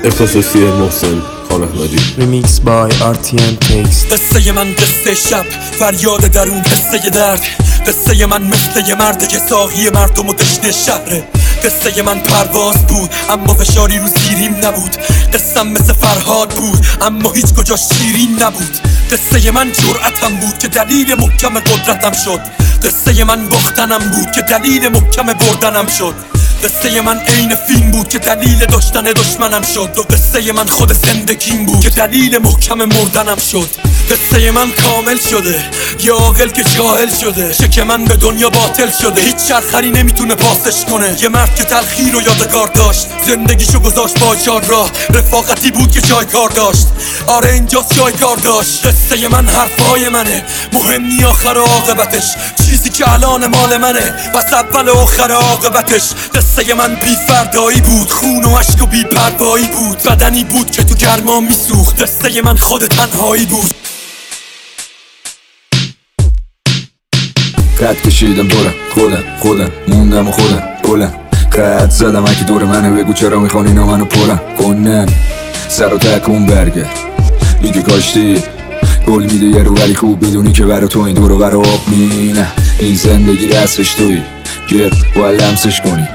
اختصاصی محسن خان احمدی. Remix by RTM Takes. قصه من قصه شب، فریاد درون قصه درد. قصه من مثل یه مرد که ساقی مردم و تشنه شهره. قصه من پرواز بود اما فشاری رو زیریم نبود. قصم مثل فرهاد بود اما هیچ کجاش شیرین نبود. قصه من جرأتم بود که دلیل محکم قدرتم شد. قصه من باختنم بود که دلیل محکم بردنم شد. قصه من عین فیلم بود که دلیل داشتن دشمنم شد. و قصه من خود زندگیم بود که دلیل محکم مردنم شد. قصه من کامل شده، یه عاقل که جاهل شده. شک من به دنیا باطل شده، هیچ چرخری نمیتونه پاسش کنه. یه مرد که تلخی رو یادگار داشت، زندگیشو گذاشت با چار راه. رفاقتی بود که جایگار داشت، آره اینجاست جایگار داشت. قصه من حرفای منه، مهم نی آخر عاقبتش. چیزی که الان مال منه پس اول و آخر عاقبتش. قصه من بی فردایی بود، خون و عشق و بی پروایی بود. بدنی بود که تو گرما میسوخت. قصه من خود تنهایی بود. قد کشیدم دورم خودم موندم و خودم گلم. قد زدم اگه دور منه بگو چرا میخوان اینا منو پرم کنن. سر و تکون برگرد میگه کاشتی گل میده یه رو، ولی خوب میدونی که برا تو این دور و برا آب مینه. این زندگی رسش توی گرد باید لمسش کنی.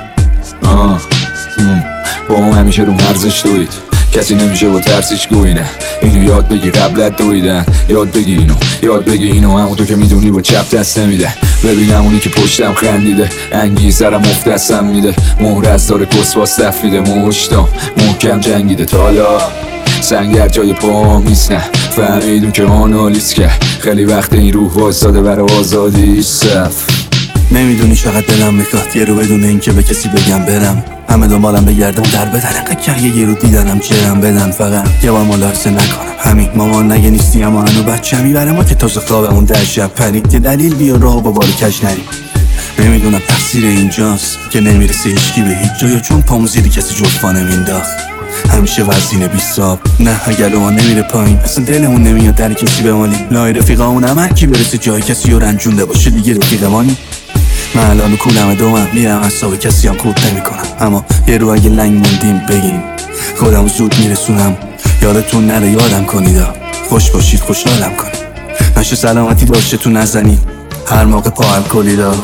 با هم همیشه رو مرزش دوید، کسی نمیشه با ترسش گوینه. اینو یاد بگی قبلت دویدن، یاد بگی اینو همون تو که میدونی با چپ دست نمیده. ببینم اونی که پشتم خندیده، انگیزرم افت دستم میده. مهر از داره کسواس دفیده، مشتام محکم جنگیده. تا حالا سنگر جای پا میسنه، فهمیدون که آنالیز کرد. خیلی وقت این روح واساده برای آزادی صف. نمیدونی چقدر دلم میخواد یه رو بدون این که به کسی بگم برم. همه دنبالم بگردم در بدن، انقدر که یه رو دیدنم چرم بدن. فقط یه بار ملاحظه نکنم همین مامان نگه نیستی اما هنو بچه میبره ما که تازه خوابمون در شب پرید. یه دلیل بیا راه با بار کش نریم. نمیدونم تقصیر اینجاست که نمیرسه هیچکی به هیچ جا، یا چون پامو زیر کسی جلفا نمینداخت. همیشه وزینه بیستاب نه اگر ما نمیره پایین، اصلا دلمون نمیاد در کسی بمانیم. لای رفیقامون هم هرکی برسه جای کسی رو رنجونده باشه دیگه رفیقمانی. من الان کولم دومم میرم اصاب کسی هم خود نمی کنم. اما یه رو اگه لنگ موندیم بگیم خودم زود میرسونم. یادتون نره یادم کنیدا، خوش باشید خوشحالم کنید. نشه سلامتی داشته تو نزنید هر موقع پا هم کلیدا.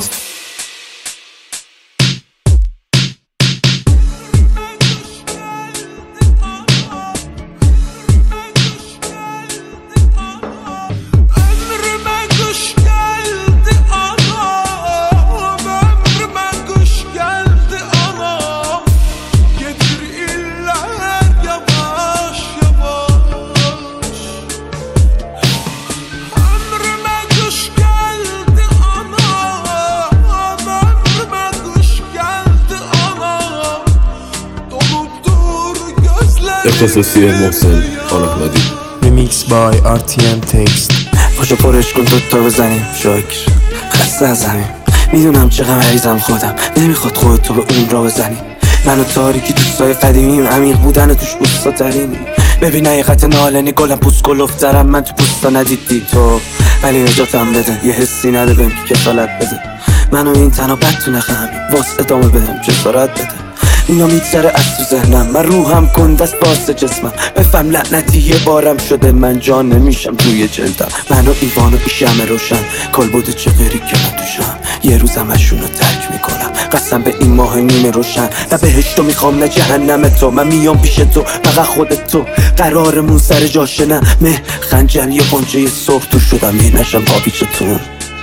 اختصاصی محسن خان احمدی. Remix by RTM Takes. پاشو پرش کن دوتا بزنیم شاکر خسته از همین. میدونم چقدر مریضم خودم، نمیخواد خودتو به اون را بزنی. من و تاریکی دوستای قدیمیم، عمیق بودن توش بوستا ترینی. ببین حقیقت نالنی گلم پوست گلفت دارم من تو پوستا ندیدی تو. ولی نجاتم بده یه حسی نده بهم که کسالت بده. منو این تنها بد تو نخمی واس ادامه بهم جسارت بده. اینا میگذره از تو ذهنم، من روحم کنده است باز جسمم. بفهم لعنتی یه بارم شده من جان نمیشم توی جلدم. منو ایوان و ایشم روشن کل بوده چه غیری که من توشم. یه روزم اشونو ترک میکنم قسم به این ماه نیمه روشن. نه بهشتو میخوام نه جهنم تو، من میام پیش تو فقط خودت تو. قرارمون سر جاشه نه مه خنجر یه قنچه صبح تو شدم یه نشم پا پیچتون.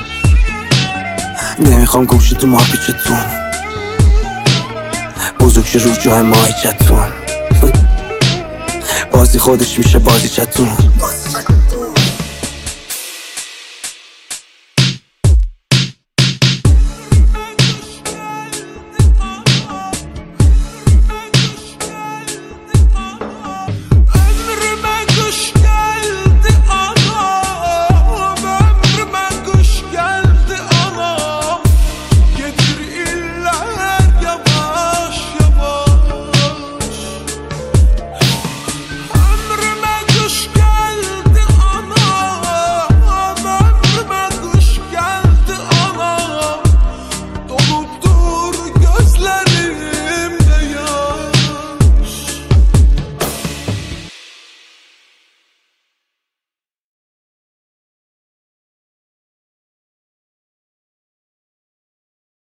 نمیخوام گوشی تو ما پیچتون بزرگ شه رو جای ماهی چتون. بازی خودش میشه بازی چتون.